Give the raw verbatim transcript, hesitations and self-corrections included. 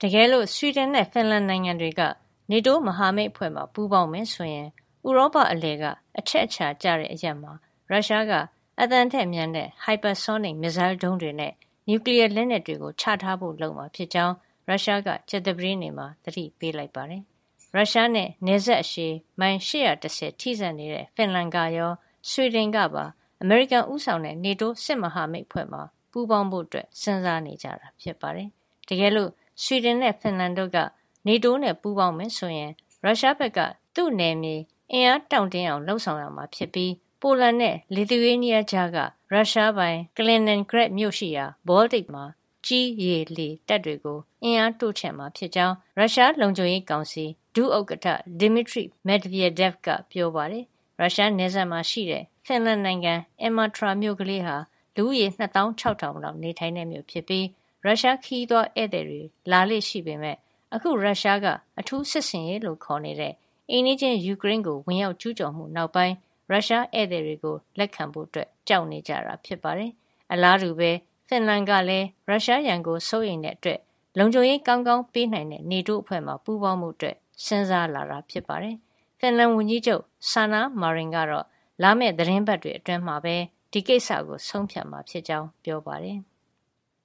ကယ်လို့ဆွီဒင်နဲ့ဖင်လန်နိုင်ငံတွေက NATO မဟာမိတ်အဖွဲ့မှာပူးပေါင်းမယ်ဆိုရင်ဥရောပအလယ်ကအချက်အချာကျတဲ့အရက်မှာရုရှားကအသံထက်မြန်တဲ့ hypersonic မစ်ဇိုင်းဒုံးတွေနဲ့နျူကလ িয়ার လက်နက်တွေကိုချထားဖို့လုပ်မှာဖြစ်ကြောင်းရုရှားကကြာသပတေးနေ့မှာသတိပေးလိုက်ပါတယ်။ရုရှားနဲ့နယ်စပ်အရှည်မိုင်၈၁၀ထိစပ်နေတဲ့ဖင်လန်ကရောဆွီဒင်ကပါအမေရိကန်ဦးဆောင်တဲ့ NATO စစ်မဟာမိတ်အဖွဲ့မှာပူးပေါင်းဖို့အတွက်စဉ်းစားနေကြတာဖြစ်ပါတယ်။တကယ်လို့ဆွီဒင်နဲ့ဖင်လန်တို့က NATO နဲ့ပူးပေါင်းမယ်ဆိုရင်ရုရှားဘက်ကသူ့နယ်မြေအင်အားတောင့်တင်းအောင်လှုံ့ဆော်ရမှာဖြစ်ပြီးပိုလန်နဲ့လီသူရေးနီးယားကြားကရုရှားပိုင် Kaliningrad မြို့ရှိရာ Baltic မှာကြည်းရေလေတပ်တွေကိုအင်အားတိုးချဲ့မှာဖြစ်ကြောင်းရုရှားလုံခြုံရေးကောင်စီဒုဥက္ကဋ္ဌ Dmitry Medvedev ကပြောပါတယ်။ရုရှားနယ်စပ်မှာရှိတဲ့ဖင်လန်နိုင်ငံ Imatra မြို့ကလေးဟာလူဦးရေနှစ်သောင်းခြောက်ထောင်လောက်နေထိုင်တဲ့မြို့ဖြစ်ပြီးရုရှားခရီးသွားဧည့်သည်တွေလာလေ့ရှိပေမဲ့အခုရုရှားကအထူးစစ်ဆင်ရေးလို့ခေါ်နေတဲ့အိမ်နီးချင်းယူကရိန်းကိုဝင်ရောက်ကျူးကျော်မှုနောက်ပိုင်းရုရှားဧည့်သည်တွေကိုလက်ခံဖို့အတွက်ကြောက်နေကြတာဖြစ်ပါတယ်။အလားတူပဲဖင်လန်ကလည်းရုရှားရန်ကိုစိုးရိမ်တဲ့အတွက်လုံခြုံရေးကောင်းကောင်းပေးနိုင်တဲ့ NATO အဖွဲ့မှာပူးပေါင်းမှုအတွက်စဉ်းစားလာတာဖြစ်ပါတယ်။ဖင်လန်ဝန်ကြီးချုပ်ဆာနာမာရင်ကတော့လာမယ့်သတင်းပတ်တွေအတွင်းမှာပဲဒီကိစ္စကိုဆုံးဖြတ်မှာဖြစ်ကြောင်းပြောပါတယ်။